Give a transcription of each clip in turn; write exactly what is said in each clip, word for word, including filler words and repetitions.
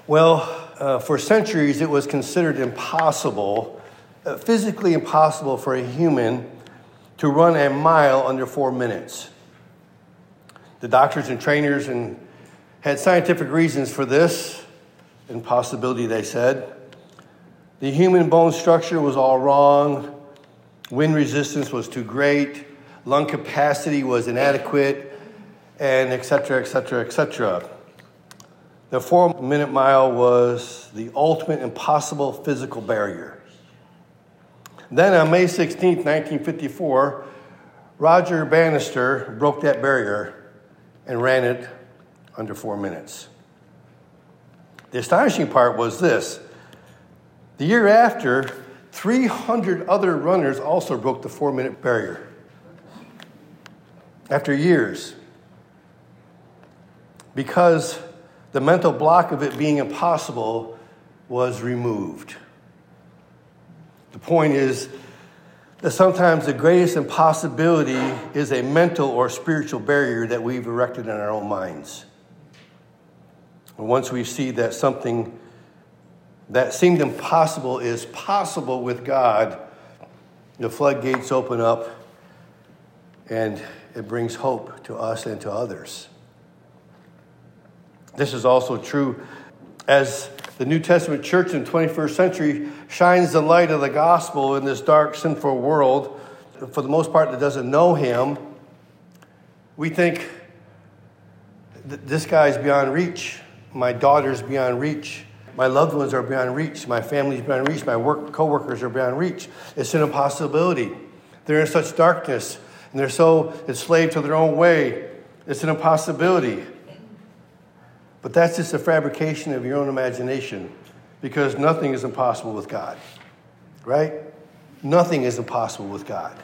Well, uh, for centuries it was considered impossible, uh, physically impossible for a human to run a mile under four minutes. The doctors and trainers and had scientific reasons for this impossibility, they said. The human bone structure was all wrong. Wind resistance was too great. Lung capacity was inadequate, and et cetera, et cetera, et cetera. The four-minute mile was the ultimate impossible physical barrier. Then on May sixteenth, nineteen fifty-four, Roger Bannister broke that barrier and ran it under four minutes. The astonishing part was this. The year after, three hundred other runners also broke the four-minute barrier. After years. Because the mental block of it being impossible was removed. The point is that sometimes the greatest impossibility is a mental or spiritual barrier that we've erected in our own minds. And once we see that something that seemed impossible is possible with God, the floodgates open up and it brings hope to us and to others. This is also true as the New Testament church in the twenty-first century shines the light of the gospel in this dark, sinful world, for the most part, that doesn't know him. We think, this guy's beyond reach. My daughter's beyond reach. My loved ones are beyond reach. My family's beyond reach. My work co-workers are beyond reach. It's an impossibility. They're in such darkness, and they're so enslaved to their own way. It's an impossibility. But that's just a fabrication of your own imagination, because nothing is impossible with God, right? Nothing is impossible with God.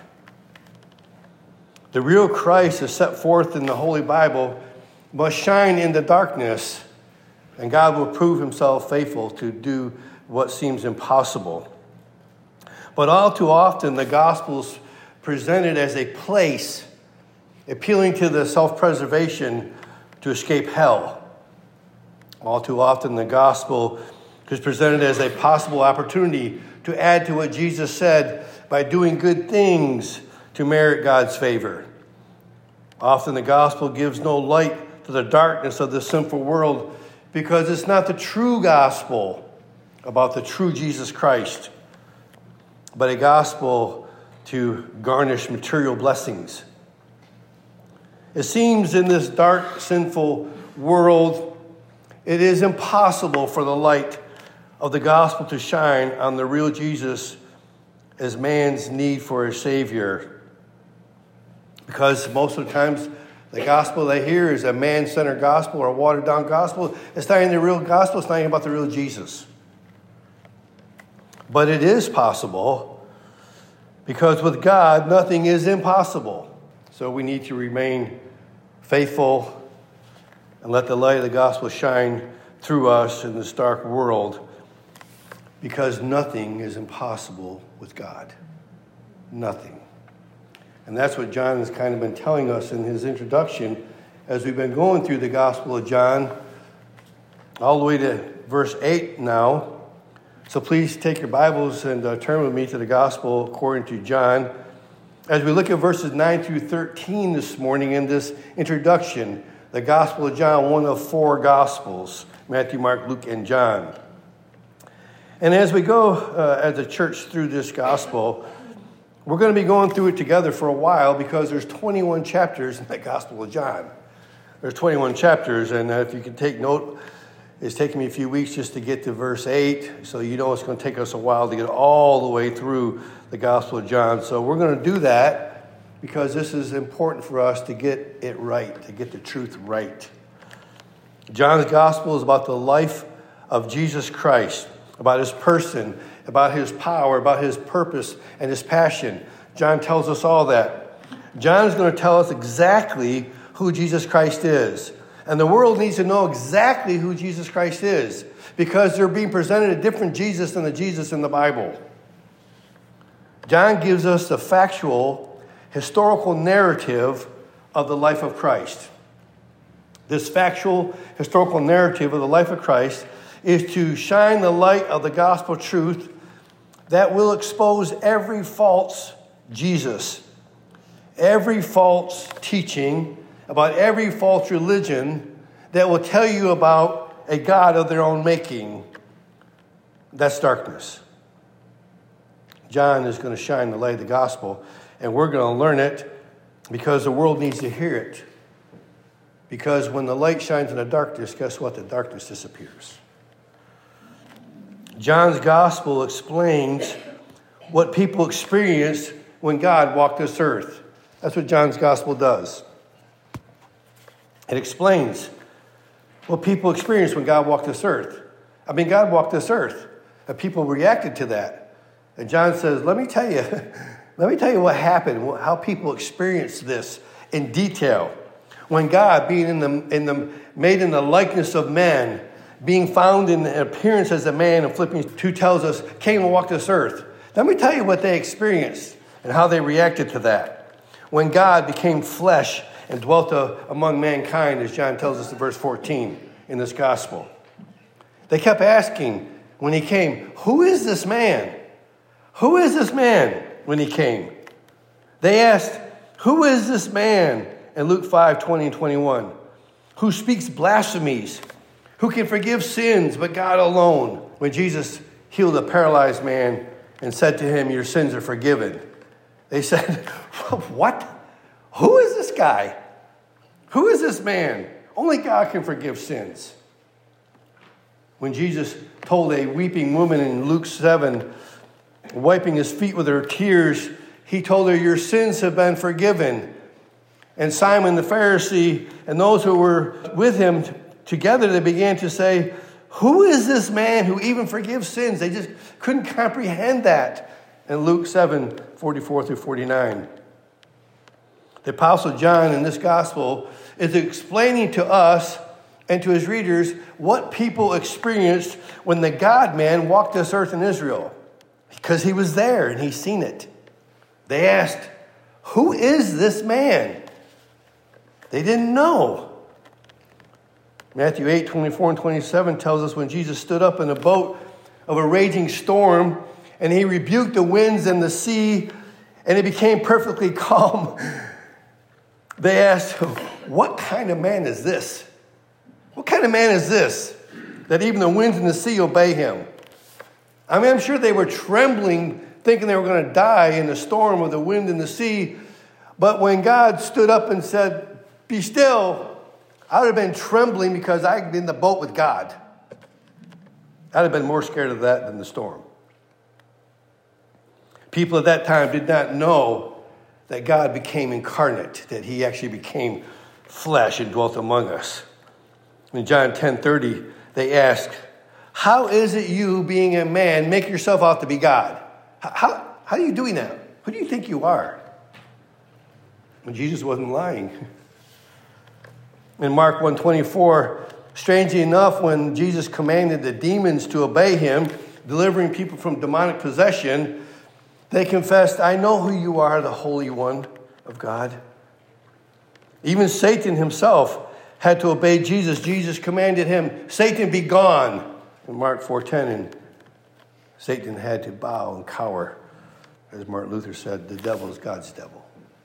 The real Christ is set forth in the Holy Bible must shine in the darkness, and God will prove himself faithful to do what seems impossible. But all too often, the gospel is presented as a place, appealing to the self-preservation to escape hell. All too often, the gospel is presented as a possible opportunity to add to what Jesus said by doing good things to merit God's favor. Often, the gospel gives no light to the darkness of this sinful world because it's not the true gospel about the true Jesus Christ, but a gospel to garnish material blessings. It seems in this dark, sinful world, it is impossible for the light of the gospel to shine on the real Jesus as man's need for a Savior. Because most of the times, the gospel they hear is a man-centered gospel or a watered-down gospel. It's not even the real gospel. It's not even about the real Jesus. But it is possible because with God, nothing is impossible. So we need to remain faithful and let the light of the gospel shine through us in this dark world, because nothing is impossible with God. Nothing. And that's what John has kind of been telling us in his introduction as we've been going through the Gospel of John, all the way to verse eight now. So please take your Bibles and uh, turn with me to the Gospel according to John. As we look at verses nine through thirteen this morning in this introduction, the Gospel of John, one of four Gospels, Matthew, Mark, Luke, and John. And as we go uh, as a church through this Gospel, we're going to be going through it together for a while because there's twenty-one chapters in the Gospel of John. There's twenty-one chapters, and uh, if you can take note, it's taken me a few weeks just to get to verse eight, so you know it's going to take us a while to get all the way through the Gospel of John. So we're going to do that because this is important for us to get it right, to get the truth right. John's Gospel is about the life of Jesus Christ, about his person, about his power, about his purpose and his passion. John tells us all that. John is going to tell us exactly who Jesus Christ is. And the world needs to know exactly who Jesus Christ is because they're being presented a different Jesus than the Jesus in the Bible. John gives us the factual, historical narrative of the life of Christ. This factual, historical narrative of the life of Christ is to shine the light of the gospel truth that will expose every false Jesus, every false teaching about every false religion that will tell you about a God of their own making. That's darkness. John is going to shine the light of the gospel, and we're going to learn it because the world needs to hear it. Because when the light shines in the darkness, guess what? The darkness disappears. John's gospel explains what people experienced when God walked this earth. That's what John's gospel does. It explains what people experienced when God walked this earth. I mean, God walked this earth, and people reacted to that. And John says, let me tell you, let me tell you what happened, how people experienced this in detail. When God, being in the, in the, made in the likeness of man, being found in appearance as a man, in Philippians two tells us, came and walked this earth. Let me tell you what they experienced and how they reacted to that. When God became flesh and dwelt uh, among mankind, as John tells us in verse fourteen in this gospel. They kept asking when he came, who is this man? Who is this man when he came? They asked, who is this man in Luke five, twenty and twenty-one, who speaks blasphemies, who can forgive sins but God alone? When Jesus healed a paralyzed man and said to him, your sins are forgiven, they said, what? Who is this guy? Who is this man? Only God can forgive sins. When Jesus told a weeping woman in Luke seven, wiping his feet with her tears, he told her, your sins have been forgiven. And Simon the Pharisee and those who were with him together, they began to say, who is this man who even forgives sins? They just couldn't comprehend that. In Luke seven, forty-four through forty-nine. The Apostle John in this gospel is explaining to us and to his readers what people experienced when the God-man walked this earth in Israel. Because he was there and he's seen it. They asked, who is this man? They didn't know. Matthew eight, twenty-four and twenty-seven tells us when Jesus stood up in a boat of a raging storm and he rebuked the winds and the sea and it became perfectly calm. They asked, what kind of man is this? What kind of man is this that even the winds and the sea obey him? I mean, I'm sure they were trembling, thinking they were going to die in the storm of the wind and the sea. But when God stood up and said, be still, I would have been trembling because I'd been in the boat with God. I'd have been more scared of that than the storm. People at that time did not know that God became incarnate, that he actually became flesh and dwelt among us. In John ten thirty, they asked, how is it you, being a man, make yourself out to be God? How, how are you doing that? Who do you think you are? When Jesus wasn't lying. In Mark one twenty-four, strangely enough, when Jesus commanded the demons to obey him, delivering people from demonic possession, they confessed, I know who you are, the Holy One of God. Even Satan himself had to obey Jesus. Jesus commanded him, Satan, be gone. In Mark four ten, and Satan had to bow and cower. As Martin Luther said, the devil is God's devil.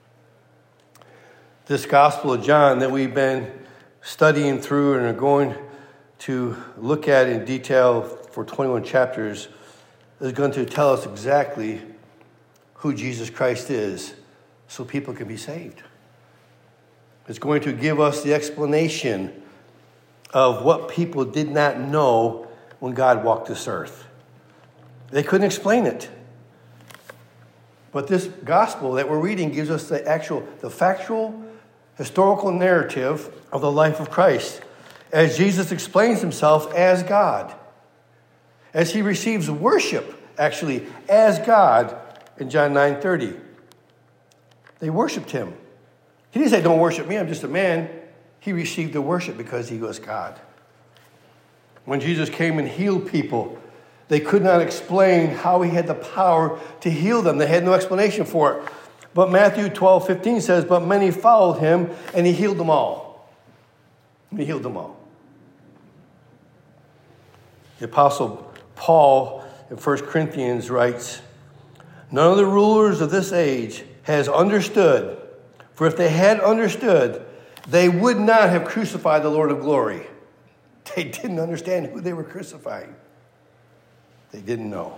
This Gospel of John that we've been studying through and are going to look at in detail for twenty-one chapters is going to tell us exactly who Jesus Christ is so people can be saved. It's going to give us the explanation of what people did not know when God walked this earth. They couldn't explain it. But this gospel that we're reading gives us the actual, the factual, historical narrative of the life of Christ as Jesus explains himself as God, as he receives worship, actually, as God in John nine thirty. They worshiped him. He didn't say, don't worship me, I'm just a man. He received the worship because he was God. When Jesus came and healed people, they could not explain how he had the power to heal them. They had no explanation for it. But Matthew twelve fifteen says, but many followed him, and he healed them all. He healed them all. The Apostle Paul in First Corinthians writes, none of the rulers of this age has understood, for if they had understood, they would not have crucified the Lord of glory. They didn't understand who they were crucifying. They didn't know.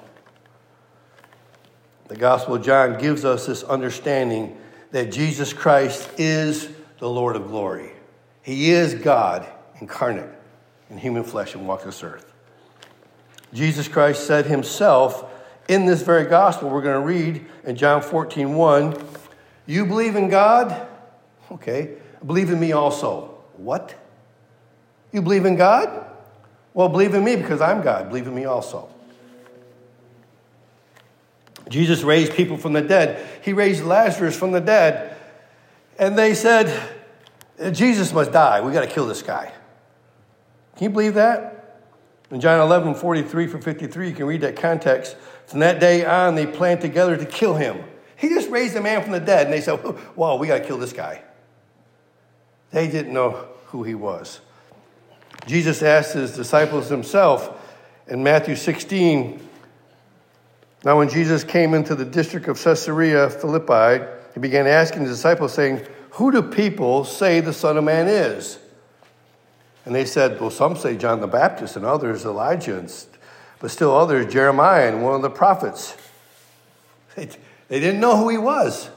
The Gospel of John gives us this understanding that Jesus Christ is the Lord of glory. He is God incarnate in human flesh and walked this earth. Jesus Christ said himself in this very gospel we're going to read in John fourteen one, you believe in God? Okay. Believe in me also. What? You believe in God? Well, believe in me because I'm God. Believe in me also. Jesus raised people from the dead. He raised Lazarus from the dead. And they said, Jesus must die. We got to kill this guy. Can you believe that? In John eleven, forty-three for fifty-three, you can read that context. From that day on, they planned together to kill him. He just raised a man from the dead. And they said, whoa, we got to kill this guy. They didn't know who he was. Jesus asked his disciples himself in Matthew sixteen. Now when Jesus came into the district of Caesarea Philippi, he began asking the disciples, saying, who do people say the Son of Man is? And they said, well, some say John the Baptist and others Elijah, and, but still others Jeremiah and one of the prophets. They, they didn't know who he was.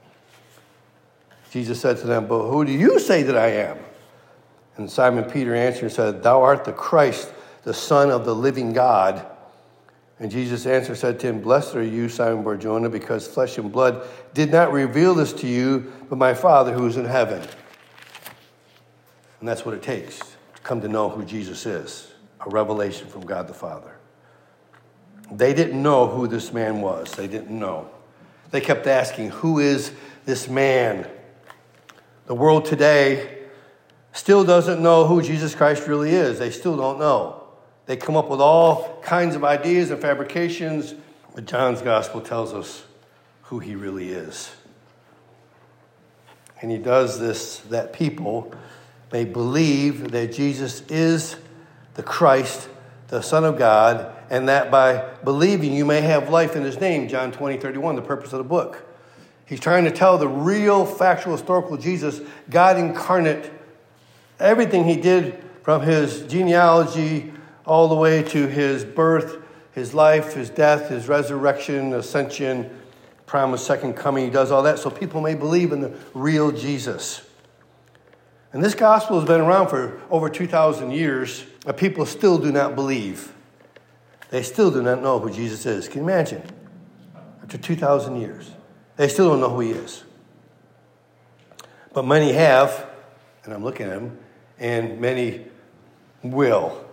Jesus said to them, but who do you say that I am? And Simon Peter answered and said, thou art the Christ, the Son of the living God. And Jesus answered said to him, blessed are you, Simon Bar-Jonah, because flesh and blood did not reveal this to you, but my Father who is in heaven. And that's what it takes to come to know who Jesus is, a revelation from God the Father. They didn't know who this man was. They didn't know. They kept asking, who is this man? The world today still doesn't know who Jesus Christ really is. They still don't know. They come up with all kinds of ideas and fabrications, but John's gospel tells us who he really is. And he does this that people may believe that Jesus is the Christ, the Son of God, and that by believing you may have life in his name, John twenty, thirty-one, the purpose of the book. He's trying to tell the real, factual, historical Jesus, God incarnate, everything he did from his genealogy all the way to his birth, his life, his death, his resurrection, ascension, promised second coming. He does all that so people may believe in the real Jesus. And this gospel has been around for over two thousand years, but people still do not believe. They still do not know who Jesus is. Can you imagine? After two thousand years, they still don't know who he is. But many have, and I'm looking at them, and many will.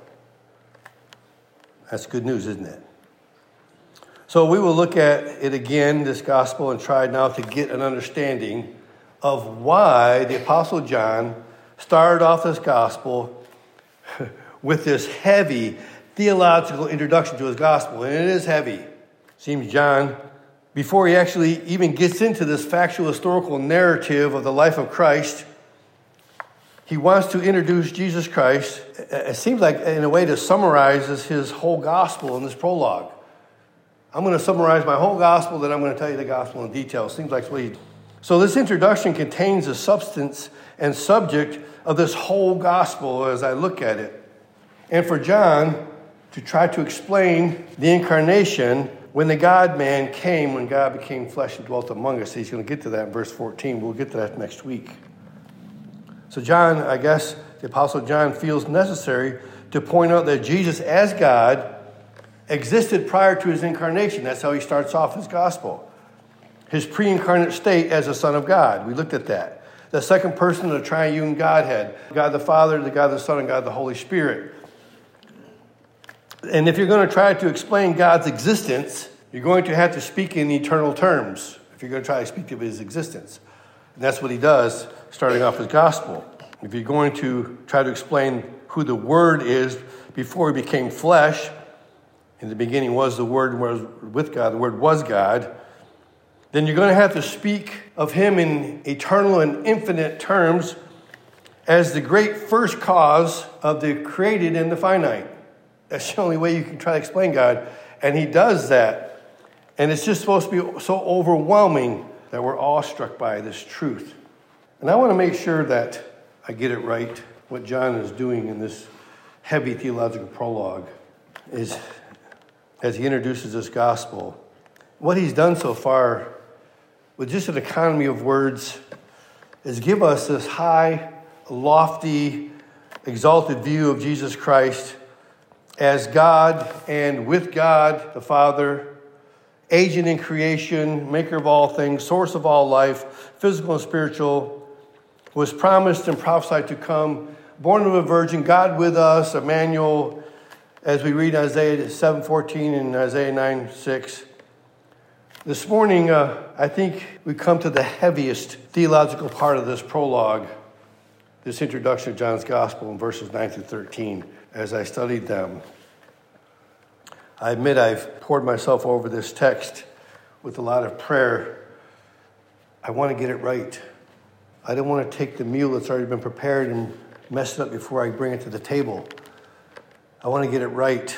That's good news, isn't it? So we will look at it again, this gospel, and try now to get an understanding of why the Apostle John started off this gospel with this heavy theological introduction to his gospel. And it is heavy. Seems John, before he actually even gets into this factual historical narrative of the life of Christ, he wants to introduce Jesus Christ. It seems like, in a way, to summarize his whole gospel in this prologue. I'm going to summarize my whole gospel, then I'm going to tell you the gospel in detail. It seems like what he... So this introduction contains the substance and subject of this whole gospel as I look at it. And for John to try to explain the incarnation, when the God-man came, when God became flesh and dwelt among us, he's going to get to that in verse fourteen. We'll get to that next week. So John, I guess, the Apostle John feels necessary to point out that Jesus as God existed prior to his incarnation. That's how he starts off his gospel. His pre-incarnate state as a Son of God. We looked at that. The second person of the triune Godhead. God the Father, the God the Son, and God the Holy Spirit. And if you're going to try to explain God's existence, you're going to have to speak in eternal terms. If you're going to try to speak of his existence. And that's what he does, starting off his gospel. If you're going to try to explain who the Word is before he became flesh, in the beginning was the Word, was with God, the Word was God, then you're going to have to speak of him in eternal and infinite terms as the great first cause of the created and the finite. That's the only way you can try to explain God. And he does that. And it's just supposed to be so overwhelming that we're awestruck by this truth. And I want to make sure that I get it right. What John is doing in this heavy theological prologue is, as he introduces this gospel, what he's done so far with just an economy of words is give us this high, lofty, exalted view of Jesus Christ as God and with God the Father, agent in creation, maker of all things, source of all life, physical and spiritual, was promised and prophesied to come, born of a virgin, God with us, Emmanuel, as we read Isaiah seven fourteen and Isaiah nine six. This morning, uh, I think we come to the heaviest theological part of this prologue, this introduction of John's Gospel in verses nine through thirteen, as I studied them. I admit I've poured myself over this text with a lot of prayer. I want to get it right. I don't want to take the meal that's already been prepared and mess it up before I bring it to the table. I want to get it right.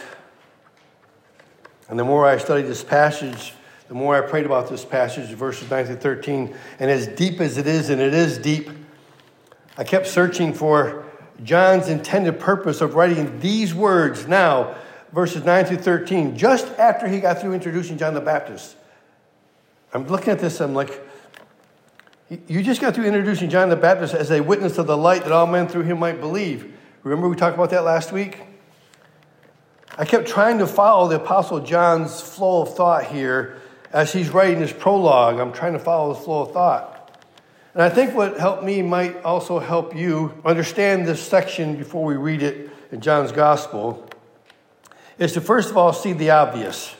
And the more I studied this passage, the more I prayed about this passage, verses nine through thirteen, and as deep as it is, and it is deep, I kept searching for John's intended purpose of writing these words now, verses nine through thirteen, just after he got through introducing John the Baptist. I'm looking at this, I'm like, you just got through introducing John the Baptist as a witness of the light that all men through him might believe. Remember we talked about that last week? I kept trying to follow the Apostle John's flow of thought here as he's writing this prologue. I'm trying to follow the flow of thought. And I think what helped me might also help you understand this section before we read it in John's Gospel, is to first of all see the obvious.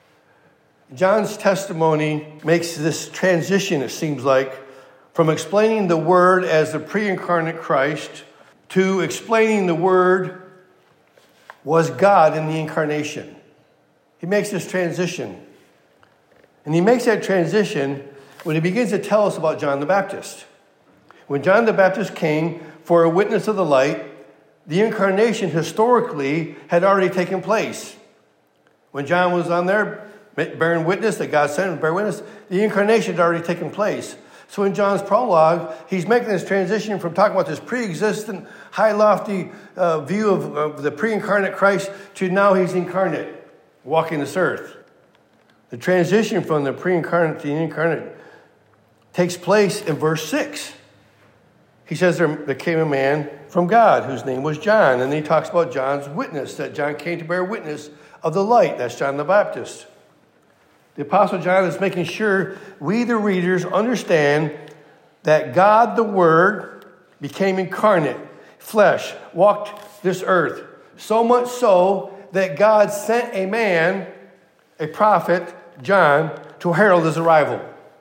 John's testimony makes this transition, it seems like, from explaining the Word as the pre-incarnate Christ to explaining the Word was God in the incarnation. He makes this transition. And he makes that transition when he begins to tell us about John the Baptist. When John the Baptist came for a witness of the light, the incarnation historically had already taken place. When John was on there bearing witness that God sent him to bear witness, the incarnation had already taken place. So in John's prologue, he's making this transition from talking about this pre-existent, high, lofty uh, view of, of the pre-incarnate Christ to now he's incarnate, walking this earth. The transition from the pre-incarnate to the incarnate takes place in verse six. He says there, there came a man from God whose name was John. And then he talks about John's witness, that John came to bear witness of the light. That's John the Baptist. The Apostle John is making sure we, the readers, understand that God, the Word, became incarnate, flesh, walked this earth. So much so that God sent a man, a prophet, John, to herald his arrival.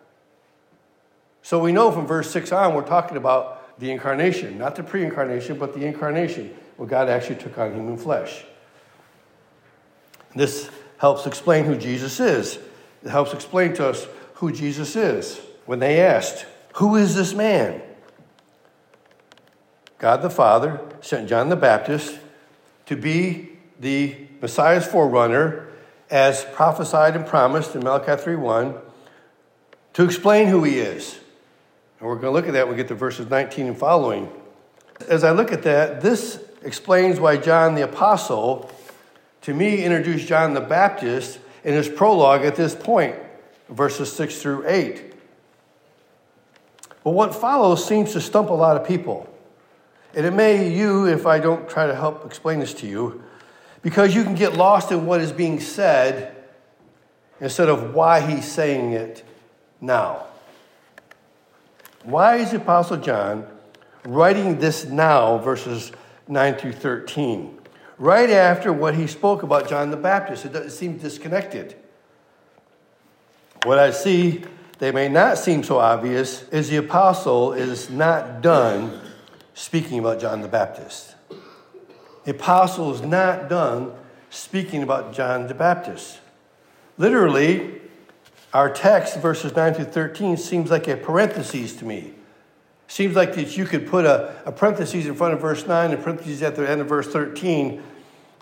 So we know from verse six on, we're talking about the incarnation, not the pre-incarnation, but the incarnation, where God actually took on human flesh. This helps explain who Jesus is. It helps explain to us who Jesus is. When they asked, who is this man? God the Father sent John the Baptist to be the Messiah's forerunner, as prophesied and promised in Malachi three one, to explain who he is. And we're going to look at that when we get to verses nineteen and following. As I look at that, this explains why John the Apostle, to me, introduced John the Baptist in his prologue at this point, verses six through eight. But what follows seems to stump a lot of people. And it may you, if I don't try to help explain this to you, because you can get lost in what is being said instead of why he's saying it now. Why is the Apostle John writing this now, verses nine through thirteen? Right after what he spoke about John the Baptist. It doesn't seem disconnected. What I see, they may not seem so obvious, is the apostle is not done speaking about John the Baptist. The apostle is not done speaking about John the Baptist. Literally, our text, verses nine through thirteen, seems like a parenthesis to me. Seems like that you could put a, a parenthesis in front of verse nine and parentheses at the end of verse thirteen,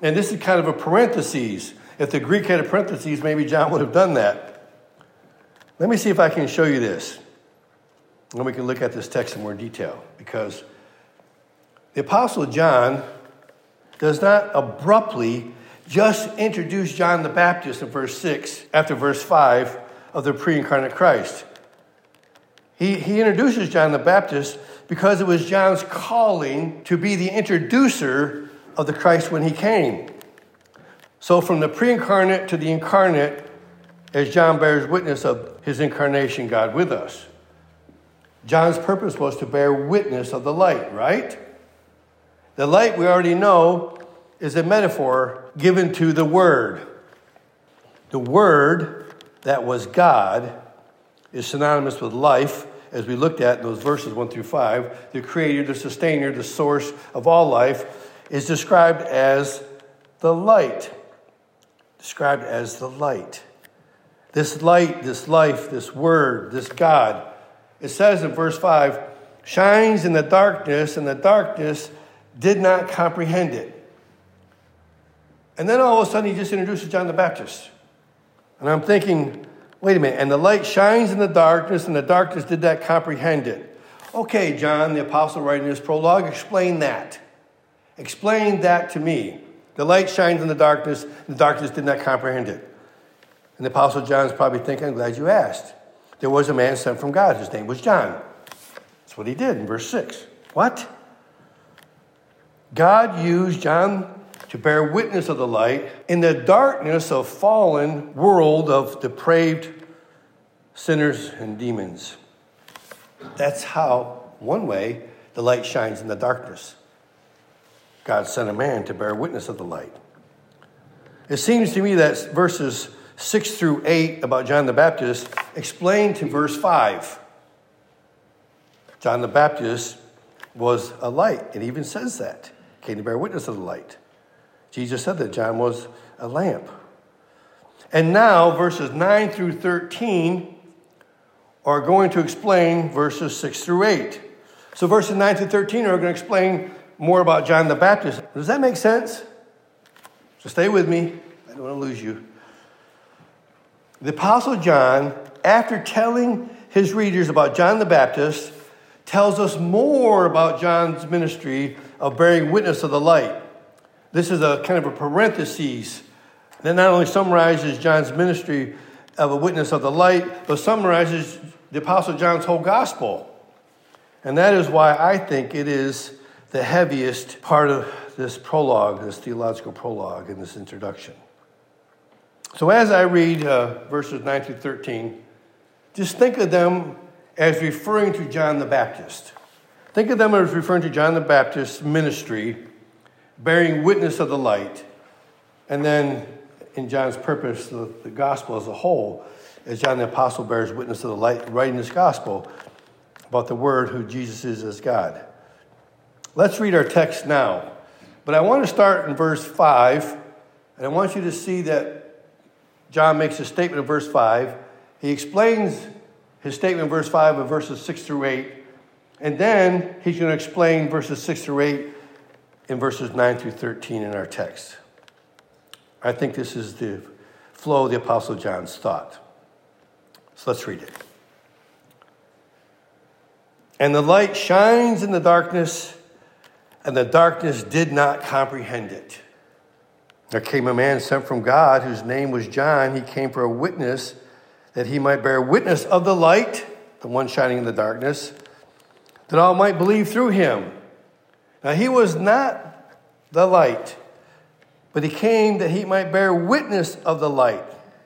And this is kind of a parenthesis. If the Greek had a parenthesis, maybe John would have done that. Let me see if I can show you this. And we can look at this text in more detail. Because the Apostle John does not abruptly just introduce John the Baptist in verse six after verse five of the pre-incarnate Christ. He, he introduces John the Baptist because it was John's calling to be the introducer of the Christ when he came. So from the pre-incarnate to the incarnate, as John bears witness of his incarnation, God with us. John's purpose was to bear witness of the light, right? The light, we already know, is a metaphor given to the Word. The Word that was God is synonymous with life, as we looked at in those verses one through five. The Creator, the Sustainer, the source of all life is described as the light. Described as the light. This light, this life, this Word, this God, it says in verse five, shines in the darkness, and the darkness did not comprehend it. And then all of a sudden he just introduces John the Baptist. And I'm thinking, wait a minute, and the light shines in the darkness, and the darkness did not comprehend it. Okay, John, the apostle writing this prologue, explain that. Explain that to me. The light shines in the darkness, and the darkness did not comprehend it. And the apostle John's probably thinking, I'm glad you asked. There was a man sent from God. His name was John. That's what he did in verse six. What? God used John to bear witness of the light in the darkness of fallen world of depraved sinners and demons. That's how, one way, the light shines in the darkness. God sent a man to bear witness of the light. It seems to me that verses six through eight about John the Baptist explain to verse five. John the Baptist was a light. It even says that. Came to bear witness of the light. Jesus said that John was a lamp. And now verses nine through thirteen are going to explain verses six through eight. So verses nine through thirteen are going to explain more about John the Baptist. Does that make sense? So stay with me. I don't want to lose you. The Apostle John, after telling his readers about John the Baptist, tells us more about John's ministry of bearing witness of the light. This is a kind of a parenthesis that not only summarizes John's ministry of a witness of the light, but summarizes the Apostle John's whole gospel. And that is why I think it is the heaviest part of this prologue, this theological prologue in this introduction. So as I read uh, verses nine through thirteen, just think of them as referring to John the Baptist. Think of them as referring to John the Baptist's ministry, bearing witness of the light, and then in John's purpose, the, the gospel as a whole, as John the Apostle bears witness of the light, writing this gospel about the Word, who Jesus is as God. Let's read our text now. But I want to start in verse five, and I want you to see that John makes a statement in verse five. He explains his statement in verse five of verses six through eight. And then he's going to explain verses six through eight in verses nine through thirteen in our text. I think this is the flow of the Apostle John's thought. So let's read it. And the light shines in the darkness, and the darkness did not comprehend it. There came a man sent from God whose name was John. He came for a witness, that he might bear witness of the light, the one shining in the darkness, that all might believe through him. Now he was not the light, but he came that he might bear witness of the light.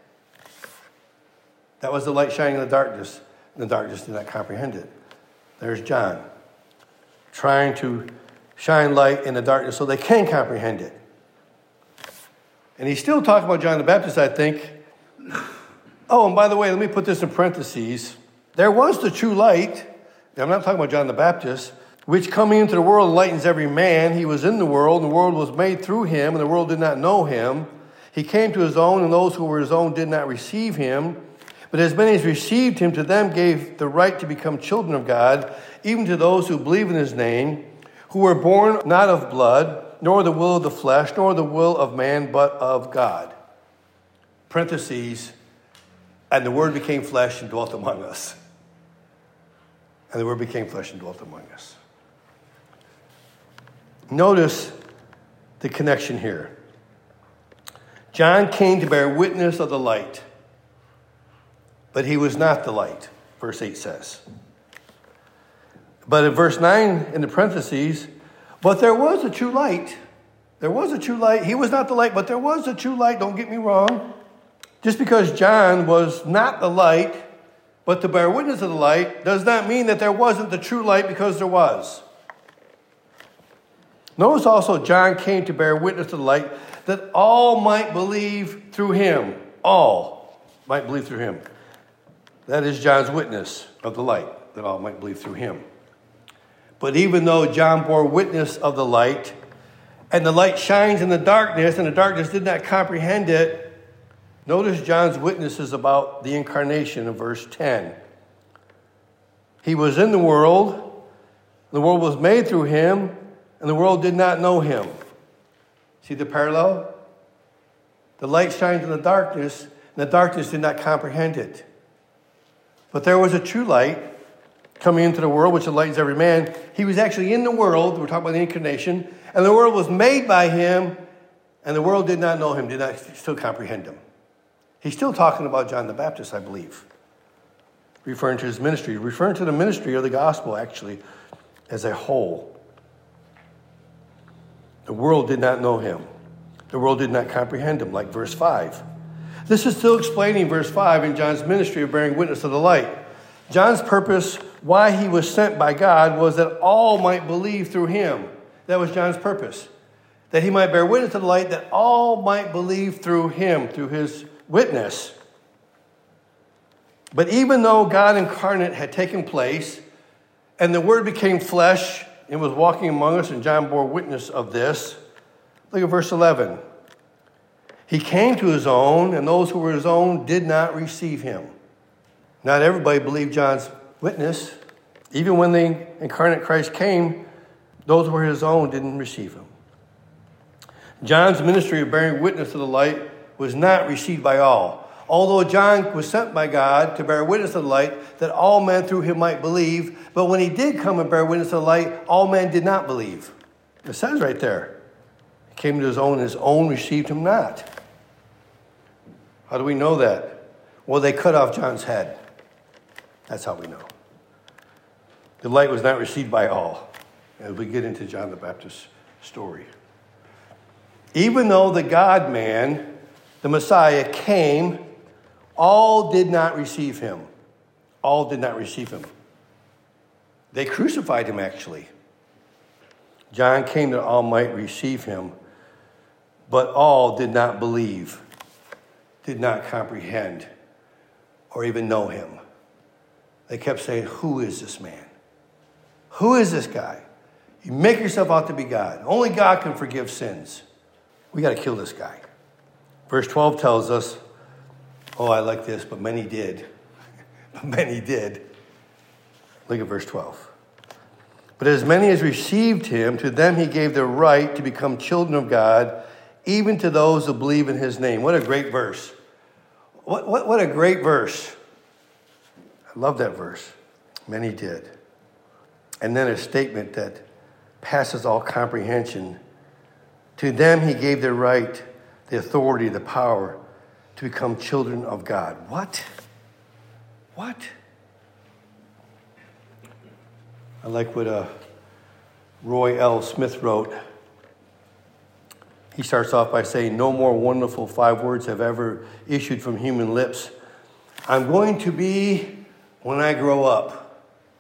That was the light shining in the darkness, and the darkness did not comprehend it. There's John, trying to shine light in the darkness so they can comprehend it. And he's still talking about John the Baptist, I think. Oh, and by the way, let me put this in parentheses. There was the true light. I'm not talking about John the Baptist, which coming into the world enlightens every man. He was in the world, and the world was made through him, and the world did not know him. He came to his own, and those who were his own did not receive him. But as many as received him, to them gave the right to become children of God, even to those who believe in his name, who were born not of blood, nor the will of the flesh, nor the will of man, but of God. Parentheses, and the Word became flesh and dwelt among us. And the Word became flesh and dwelt among us. Notice the connection here. John came to bear witness of the light, but he was not the light, verse eight says. But in verse nine, in the parentheses, but there was a true light. There was a true light. He was not the light, but there was a true light. Don't get me wrong. Just because John was not the light, but to bear witness of the light, does not mean that there wasn't the true light, because there was. Notice also John came to bear witness to the light, that all might believe through him. All might believe through him. That is John's witness of the light, that all might believe through him. But even though John bore witness of the light, and the light shines in the darkness, and the darkness did not comprehend it, notice John's witness is about the incarnation in verse ten. He was in the world, the world was made through him, and the world did not know him. See the parallel? The light shines in the darkness, and the darkness did not comprehend it. But there was a true light coming into the world, which enlightens every man. He was actually in the world. We're talking about the incarnation. And the world was made by him, and the world did not know him, did not still comprehend him. He's still talking about John the Baptist, I believe, referring to his ministry, referring to the ministry of the gospel, actually, as a whole. The world did not know him. The world did not comprehend him, like verse five. This is still explaining verse five in John's ministry of bearing witness of the light. John's purpose, why he was sent by God, was that all might believe through him. That was John's purpose. That he might bear witness to the light, that all might believe through him, through his witness. But even though God incarnate had taken place, and the Word became flesh and was walking among us, and John bore witness of this, look at verse eleven. He came to his own, and those who were his own did not receive him. Not everybody believed John's witness. Even when the incarnate Christ came, those who were his own didn't receive him. John's ministry of bearing witness to the light was not received by all. Although John was sent by God to bear witness to the light, that all men through him might believe, but when he did come and bear witness to the light, all men did not believe. It says right there, he came to his own, and his own received him not. How do we know that? Well, they cut off John's head. That's how we know. The light was not received by all, as we get into John the Baptist's story. Even though the God-man, the Messiah, came, all did not receive him. All did not receive him. They crucified him, actually. John came that all might receive him, but all did not believe, did not comprehend, or even know him. They kept saying, who is this man? Who is this guy? You make yourself out to be God. Only God can forgive sins. We got to kill this guy. Verse twelve tells us, oh, I like this, but many did. But many did. Look at verse twelve. But as many as received him, to them he gave the right to become children of God, even to those who believe in his name. What a great verse. What, what, what a great verse. I love that verse. Many did. And then a statement that passes all comprehension. To them he gave the right, the authority, the power to become children of God. What? What? I like what uh, Roy L. Smith wrote. He starts off by saying, no more wonderful five words have ever issued from human lips. I'm going to be when I grow up.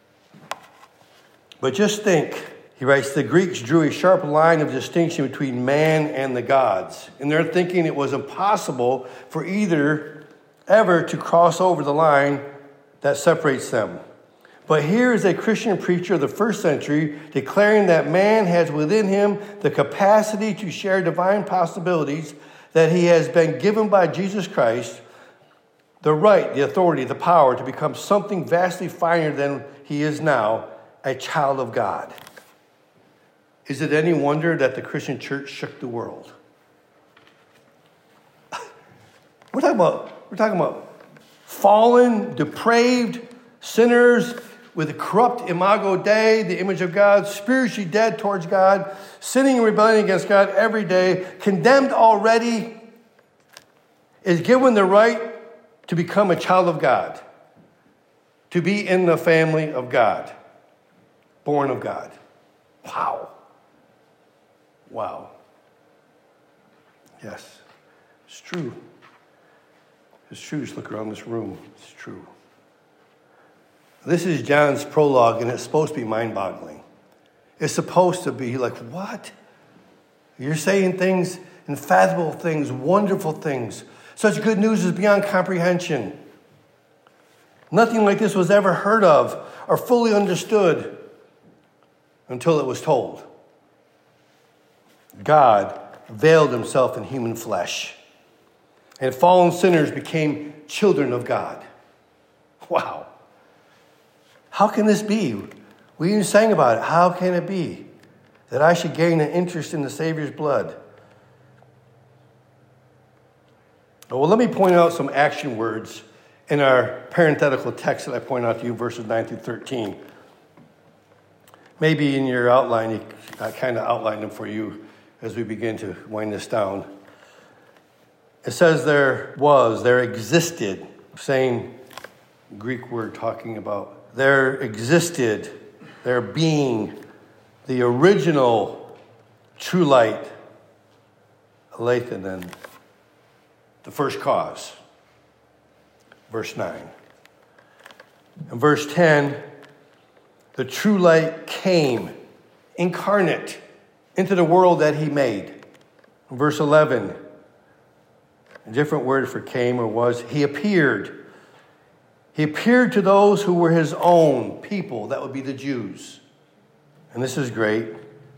But just think, he writes, the Greeks drew a sharp line of distinction between man and the gods. In their thinking, it was impossible for either ever to cross over the line that separates them. But here is a Christian preacher of the first century declaring that man has within him the capacity to share divine possibilities that he has been given by Jesus Christ, the right, the authority, the power to become something vastly finer than he is now, a child of God. Is it any wonder that the Christian church shook the world? We're talking about, we're talking about fallen, depraved sinners with a corrupt imago Dei, the image of God, spiritually dead towards God, sinning and rebelling against God every day, condemned already, is given the right to become a child of God, to be in the family of God, born of God. Wow. Wow. Yes, it's true. It's true. Just look around this room. It's true. This is John's prologue, and it's supposed to be mind-boggling. It's supposed to be like, what? You're saying things, unfathomable things, wonderful things. Such good news is beyond comprehension. Nothing like this was ever heard of or fully understood until it was told. God veiled himself in human flesh, and fallen sinners became children of God. Wow. How can this be? We even sang about it. How can it be that I should gain an interest in the Savior's blood? Well, let me point out some action words in our parenthetical text that I point out to you, verses nine through thirteen. Maybe in your outline, I kind of outlined them for you as we begin to wind this down. It says there was, there existed, same Greek word talking about there existed, there being the original true light, Aletheon, the first cause. Verse nine. In verse ten, the true light came incarnate into the world that he made. In verse eleven, a different word for came or was, he appeared. He appeared to those who were his own people. That would be the Jews. And this is great.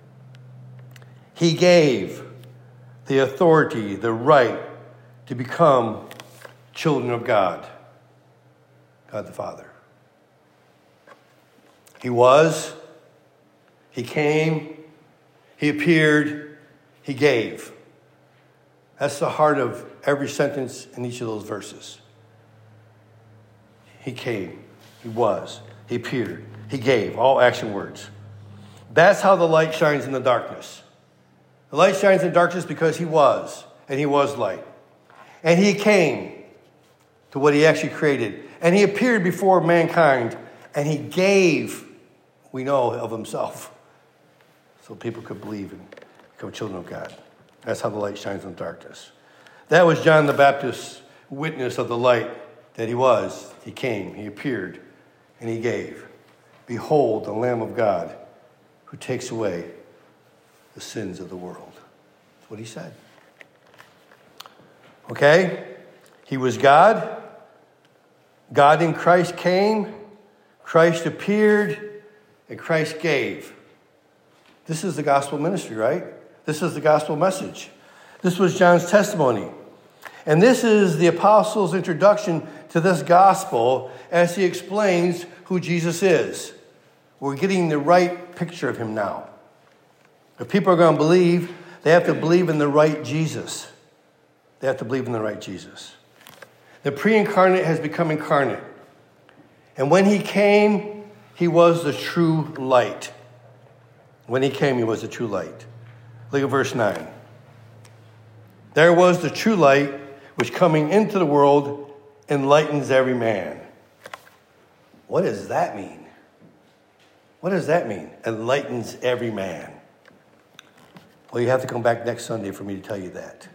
He gave the authority, the right to become children of God. God the Father. He was, he came, he appeared, he gave. That's the heart of every sentence in each of those verses. He came, he was, he appeared, he gave, all action words. That's how the light shines in the darkness. The light shines in darkness because he was, and he was light. And he came to what he actually created. And he appeared before mankind, and he gave, we know, of himself, so people could believe and become children of God. That's how the light shines in darkness. That was John the Baptist's witness of the light that he was. He came, he appeared, and he gave. Behold, the Lamb of God who takes away the sins of the world. That's what he said. Okay? He was God. God in Christ came. Christ appeared, and Christ gave. This is the gospel ministry, right? This is the gospel message. This was John's testimony. And this is the apostle's introduction to this gospel as he explains who Jesus is. We're getting the right picture of him now. If people are going to believe, they have to believe in the right Jesus. They have to believe in the right Jesus. The pre-incarnate has become incarnate. And when he came, he was the true light. When he came, he was the true light. Look at verse nine. There was the true light, which coming into the world enlightens every man. What does that mean? What does that mean? Enlightens every man. Well, you have to come back next Sunday for me to tell you that.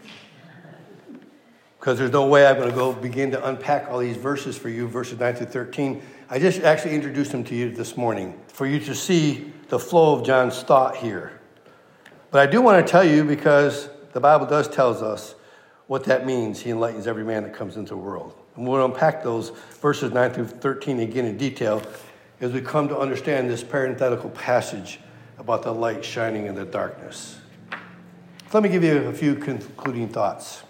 Because there's no way I'm going to go begin to unpack all these verses for you, verses nine through thirteen. I just actually introduced them to you this morning for you to see the flow of John's thought here. But I do want to tell you, because the Bible does tell us what that means. He enlightens every man that comes into the world. And we'll unpack those verses nine through thirteen again in detail as we come to understand this parenthetical passage about the light shining in the darkness. Let me give you a few concluding thoughts.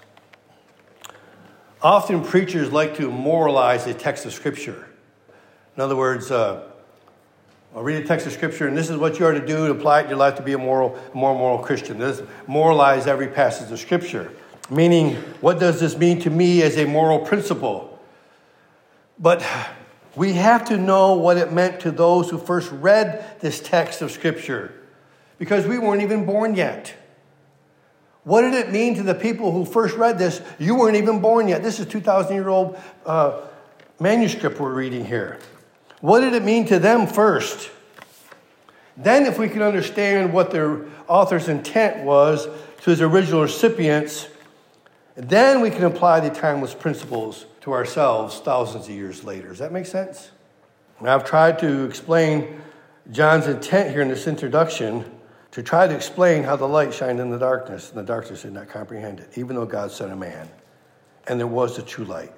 Often preachers like to moralize a text of Scripture. In other words, uh, I'll read a text of Scripture, and this is what you are to do to apply it in your life to be a moral, more moral Christian. This moralize every passage of Scripture. Meaning, what does this mean to me as a moral principle? But we have to know what it meant to those who first read this text of Scripture, because we weren't even born yet. What did it mean to the people who first read this? You weren't even born yet. This is a two thousand year old uh, manuscript we're reading here. What did it mean to them first? Then, if we can understand what their author's intent was to his original recipients, then we can apply the timeless principles to ourselves thousands of years later. Does that make sense? Now, I've tried to explain John's intent here in this introduction to try to explain how the light shined in the darkness, and the darkness did not comprehend it, even though God sent a man. And there was the true light.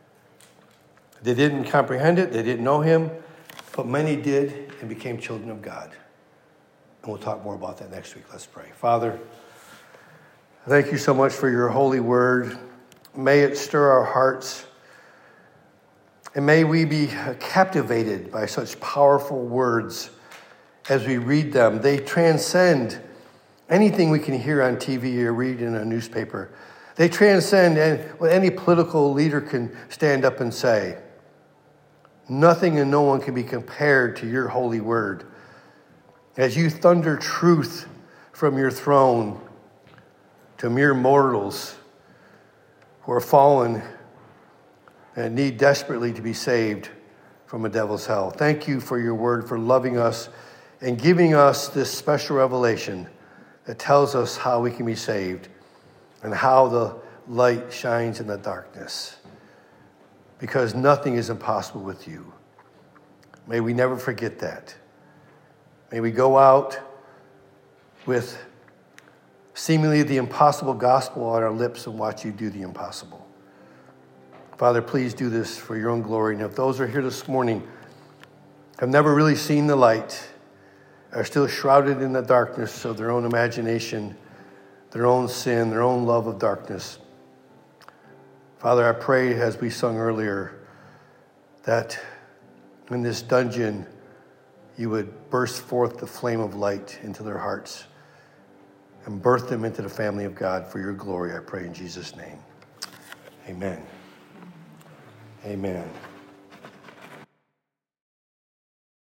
They didn't comprehend it, they didn't know him, but many did and became children of God. And we'll talk more about that next week. Let's pray. Father, thank you so much for your holy word. May it stir our hearts. And may we be captivated by such powerful words as we read them. They transcend anything we can hear on T V or read in a newspaper. They transcend what any political leader can stand up and say. Nothing and no one can be compared to your holy word. As you thunder truth from your throne to mere mortals who are fallen and need desperately to be saved from a devil's hell. Thank you for your word, for loving us and giving us this special revelation that tells us how we can be saved and how the light shines in the darkness. Because nothing is impossible with you. May we never forget that. May we go out with seemingly the impossible gospel on our lips and watch you do the impossible. Father, please do this for your own glory. And if those who are here this morning have never really seen the light, are still shrouded in the darkness of their own imagination, their own sin, their own love of darkness, Father, I pray, as we sung earlier, that in this dungeon you would burst forth the flame of light into their hearts and birth them into the family of God for your glory, I pray in Jesus' name. Amen. Amen.